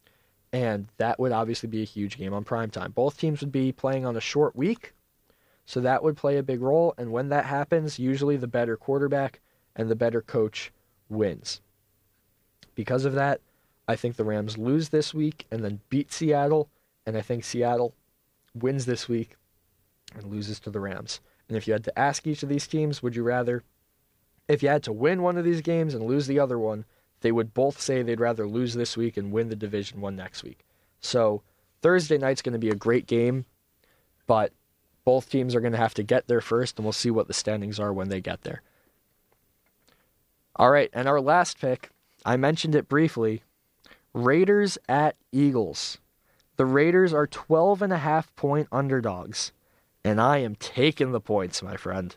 And that would obviously be a huge game on primetime. Both teams would be playing on a short week, so that would play a big role. And when that happens, usually the better quarterback and the better coach wins. Because of that, I think the Rams lose this week and then beat Seattle, and I think Seattle wins this week and loses to the Rams. And if you had to ask each of these teams, would you rather, if you had to win one of these games and lose the other one, they would both say they'd rather lose this week and win the division one next week. So Thursday night's going to be a great game, but both teams are going to have to get there first, and we'll see what the standings are when they get there. All right, and our last pick, I mentioned it briefly. Raiders at Eagles. The Raiders are twelve and a half point underdogs, and I am taking the points, my friend.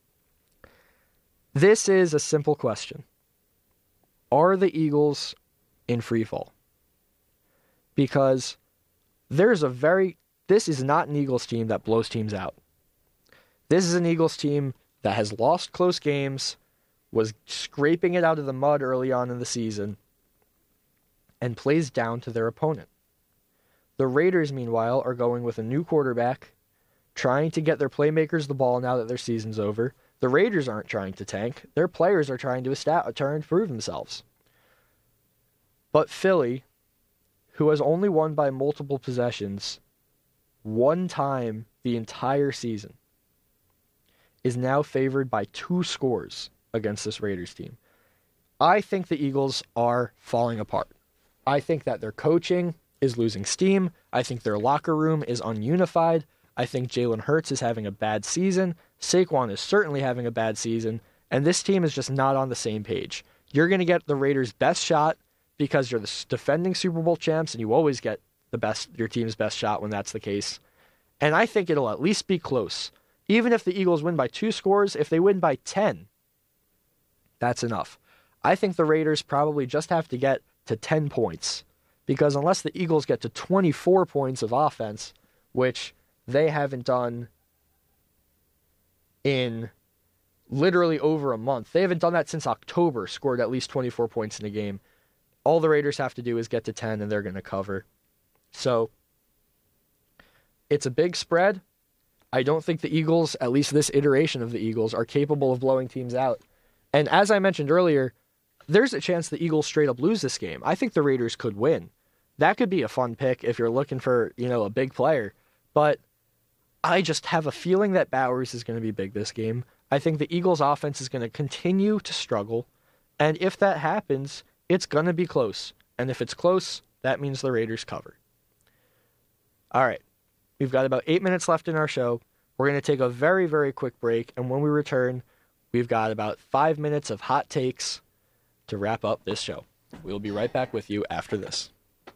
This is a simple question. Are the Eagles in free fall? Because there's a very, this is not an Eagles team that blows teams out. This is an Eagles team that has lost close games, was scraping it out of the mud early on in the season, and plays down to their opponent. The Raiders, meanwhile, are going with a new quarterback, trying to get their playmakers the ball now that their season's over. The Raiders aren't trying to tank. Their players are trying to establish, trying to prove themselves. But Philly, who has only won by multiple possessions one time the entire season, is now favored by two scores against this Raiders team. I think the Eagles are falling apart. I think that their coaching is losing steam. I think their locker room is ununified. I think Jalen Hurts is having a bad season. Saquon is certainly having a bad season. And this team is just not on the same page. You're going to get the Raiders' best shot because you're the defending Super Bowl champs, and you always get the best, your team's best shot when that's the case. And I think it'll at least be close. Even if the Eagles win by two scores, if they win by ten, that's enough. I think the Raiders probably just have to get to ten points, because unless the Eagles get to twenty-four points of offense, which they haven't done in literally over a month, they haven't done that since October, scored at least twenty-four points in a game. All the Raiders have to do is get to ten, and they're going to cover. So it's a big spread. I don't think the Eagles, at least this iteration of the Eagles, are capable of blowing teams out. And as I mentioned earlier, there's a chance the Eagles straight up lose this game. I think the Raiders could win. That could be a fun pick if you're looking for, you know, a big player. But I just have a feeling that Bowers is going to be big this game. I think the Eagles' offense is going to continue to struggle. And if that happens, it's going to be close. And if it's close, that means the Raiders cover. All right. We've got about eight minutes left in our show. We're going to take a very, very quick break. And when we return, we've got about five minutes of hot takes to wrap up this show. We'll be right back with you after this.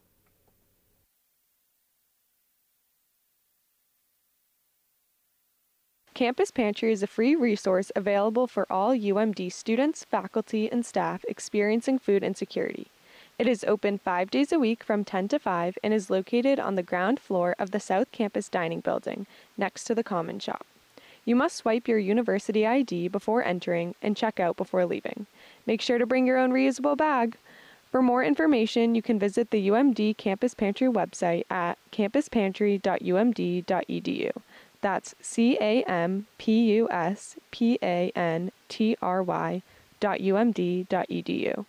Campus Pantry is a free resource available for all U M D students, faculty, and staff experiencing food insecurity. It is open five days a week from ten to five and is located on the ground floor of the South Campus Dining Building, next to the Common Shop. You must swipe your university I D before entering and check out before leaving. Make sure to bring your own reusable bag. For more information, you can visit the U M D Campus Pantry website at campus pantry dot u m d dot e d u. That's C A M P U S P A N T R Y dot U M D dot E D U.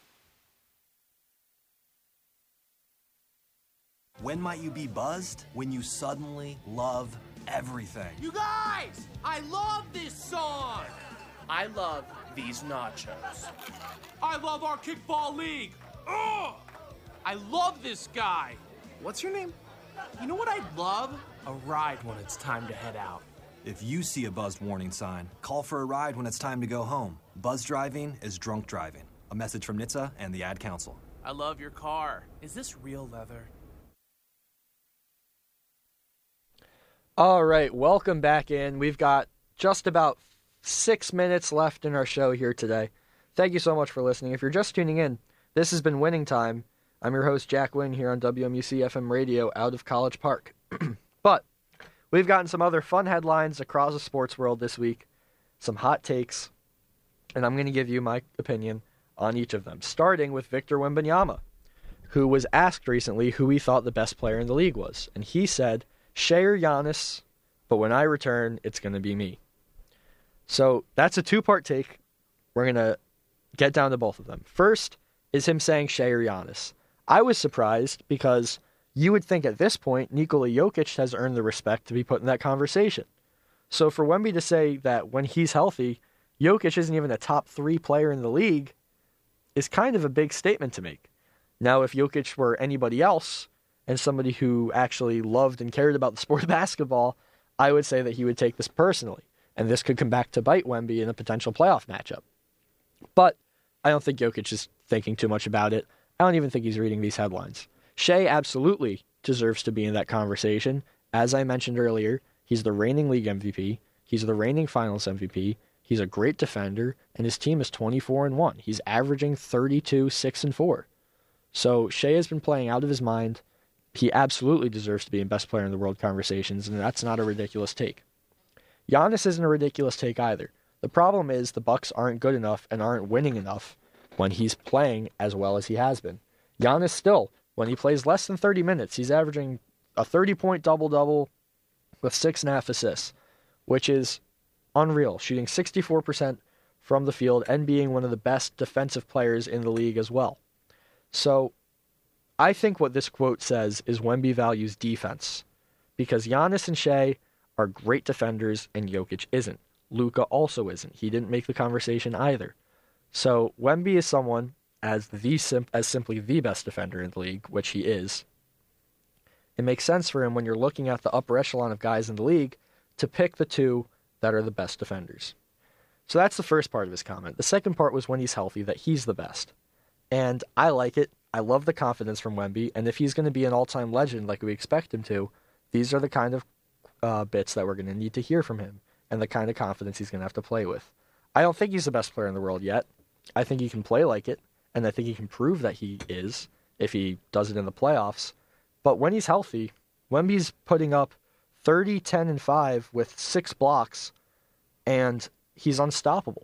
When might you be buzzed? When you suddenly love everything. You guys! I love this song! I love these nachos. I love our kickball league! Ugh! I love this guy! What's your name? You know what I'd love? A ride when it's time to head out. If you see a buzzed warning sign, call for a ride when it's time to go home. Buzz driving is drunk driving. A message from N H T S A and the Ad Council. I love your car. Is this real leather? All right, welcome back in. We've got just about six minutes left in our show here today. Thank you so much for listening. If you're just tuning in, this has been Winning Time. I'm your host, Jack Wynn, here on W M U C F M Radio out of College Park. But we've gotten some other fun headlines across the sports world this week, some hot takes, and I'm going to give you my opinion on each of them, starting with Victor Wembanyama, who was asked recently who he thought the best player in the league was, and he said, Shai or Giannis, but when I return, it's going to be me. So that's a two-part take. We're going to get down to both of them. First is him saying Shai or Giannis. I was surprised because you would think at this point Nikola Jokic has earned the respect to be put in that conversation. So for Wemby to say that when he's healthy, Jokic isn't even a top three player in the league is kind of a big statement to make. Now, if Jokic were anybody else, and somebody who actually loved and cared about the sport of basketball, I would say that he would take this personally. And this could come back to bite Wemby in a potential playoff matchup. But I don't think Jokic is thinking too much about it. I don't even think he's reading these headlines. Shea absolutely deserves to be in that conversation. As I mentioned earlier, he's the reigning league M V P. He's the reigning finals M V P. He's a great defender, and his team is twenty-four and one. He's averaging thirty-two, six and four. So Shea has been playing out of his mind. He absolutely deserves to be in best player in the world conversations, and that's not a ridiculous take. Giannis isn't a ridiculous take either. The problem is the Bucks aren't good enough and aren't winning enough when he's playing as well as he has been. Giannis still, when he plays less than thirty minutes, he's averaging a thirty-point double-double with six and a half assists, which is unreal, shooting sixty-four percent from the field and being one of the best defensive players in the league as well. So I think what this quote says is Wemby values defense, because Giannis and Shea are great defenders and Jokic isn't. Luka also isn't. He didn't make the conversation either. So Wemby is someone as the sim- as simply the best defender in the league, which he is. It makes sense for him when you're looking at the upper echelon of guys in the league to pick the two that are the best defenders. So that's the first part of his comment. The second part was when he's healthy, that he's the best. And I like it. I love the confidence from Wemby, and if he's going to be an all-time legend like we expect him to, these are the kind of uh, bits that we're going to need to hear from him, and the kind of confidence he's going to have to play with. I don't think he's the best player in the world yet. I think he can play like it, and I think he can prove that he is if he does it in the playoffs. But when he's healthy, Wemby's putting up thirty, ten, and five with six blocks, and he's unstoppable.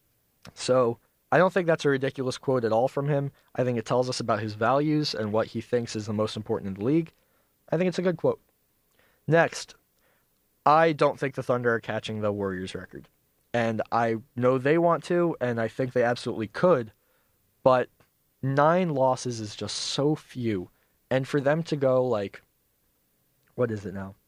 So I don't think that's a ridiculous quote at all from him. I think it tells us about his values and what he thinks is the most important in the league. I think it's a good quote. Next, I don't think the Thunder are catching the Warriors record. And I know they want to, and I think they absolutely could, but nine losses is just so few. And for them to go like, what is it now?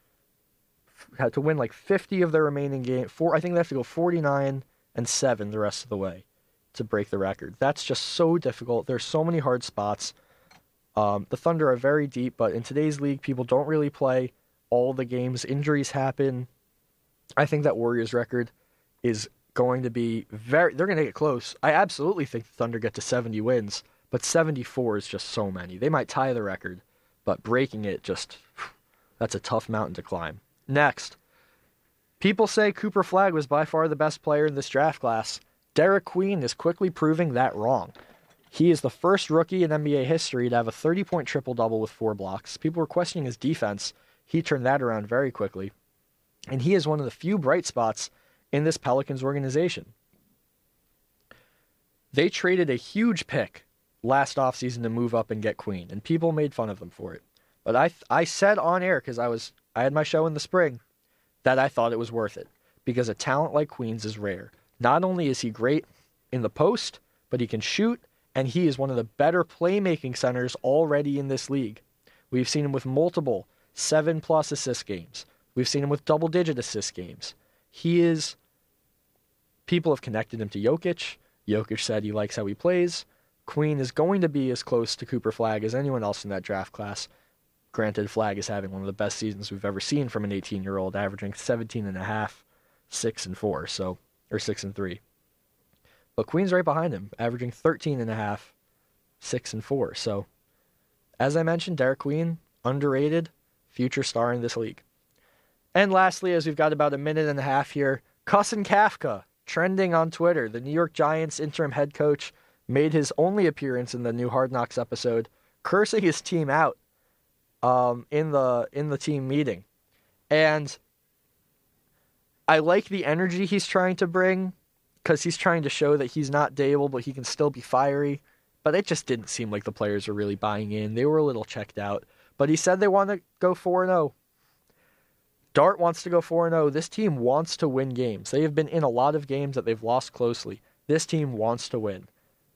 Had to win like fifty of their remaining games. Four, I think they have to go forty-nine and seven the rest of the way to break the record. That's just so difficult. There's so many hard spots. Um, the Thunder are very deep, but in today's league, people don't really play all the games. Injuries happen. I think that Warriors record is going to be very... They're going to get close. I absolutely think the Thunder get to seventy wins, but seventy-four is just so many. They might tie the record, but breaking it just... That's a tough mountain to climb. Next, people say Cooper Flagg was by far the best player in this draft class. Derek Queen is quickly proving that wrong. He is the first rookie in N B A history to have a thirty-point triple-double with four blocks. People were questioning his defense. He turned that around very quickly. And he is one of the few bright spots in this Pelicans organization. They traded a huge pick last offseason to move up and get Queen, and people made fun of them for it. But I I said on air, because I was I had my show in the spring, that I thought it was worth it, because a talent like Queen's is rare. Not only is he great in the post, but he can shoot, and he is one of the better playmaking centers already in this league. We've seen him with multiple seven-plus assist games. We've seen him with double-digit assist games. He is... People have connected him to Jokic. Jokic said he likes how he plays. Queen is going to be as close to Cooper Flagg as anyone else in that draft class. Granted, Flagg is having one of the best seasons we've ever seen from an eighteen-year-old, averaging seventeen and a half, six and four, so... or six and three. But Queen's right behind him, averaging thirteen and a half, six and four. So, as I mentioned, Derek Queen, underrated, future star in this league. And lastly, as we've got about a minute and a half here, Cousin Kafka, trending on Twitter. The New York Giants interim head coach made his only appearance in the new Hard Knocks episode, cursing his team out um, in the in the team meeting. And I like the energy he's trying to bring, because he's trying to show that he's not Dable, but he can still be fiery. But it just didn't seem like the players were really buying in. They were a little checked out. But he said they want to go four and oh. Dart wants to go four and oh. This team wants to win games. They have been in a lot of games that they've lost closely. This team wants to win.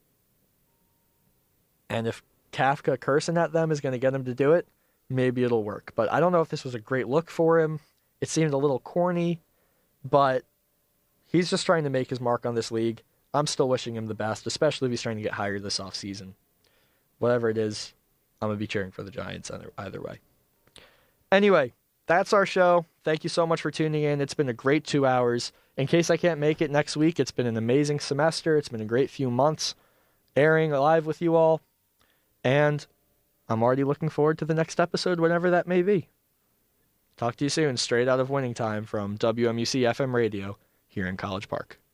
And if Kafka cursing at them is going to get him to do it, maybe it'll work. But I don't know if this was a great look for him. It seemed a little corny. But he's just trying to make his mark on this league. I'm still wishing him the best, especially if he's trying to get hired this offseason. Whatever it is, I'm going to be cheering for the Giants either, either way. Anyway, that's our show. Thank you so much for tuning in. It's been a great two hours. in case I can't make it next week, it's been an amazing semester. It's been a great few months airing live with you all. And I'm already looking forward to the next episode, whenever that may be. Talk to you soon, straight out of Winning Time from W M U C F M Radio here in College Park.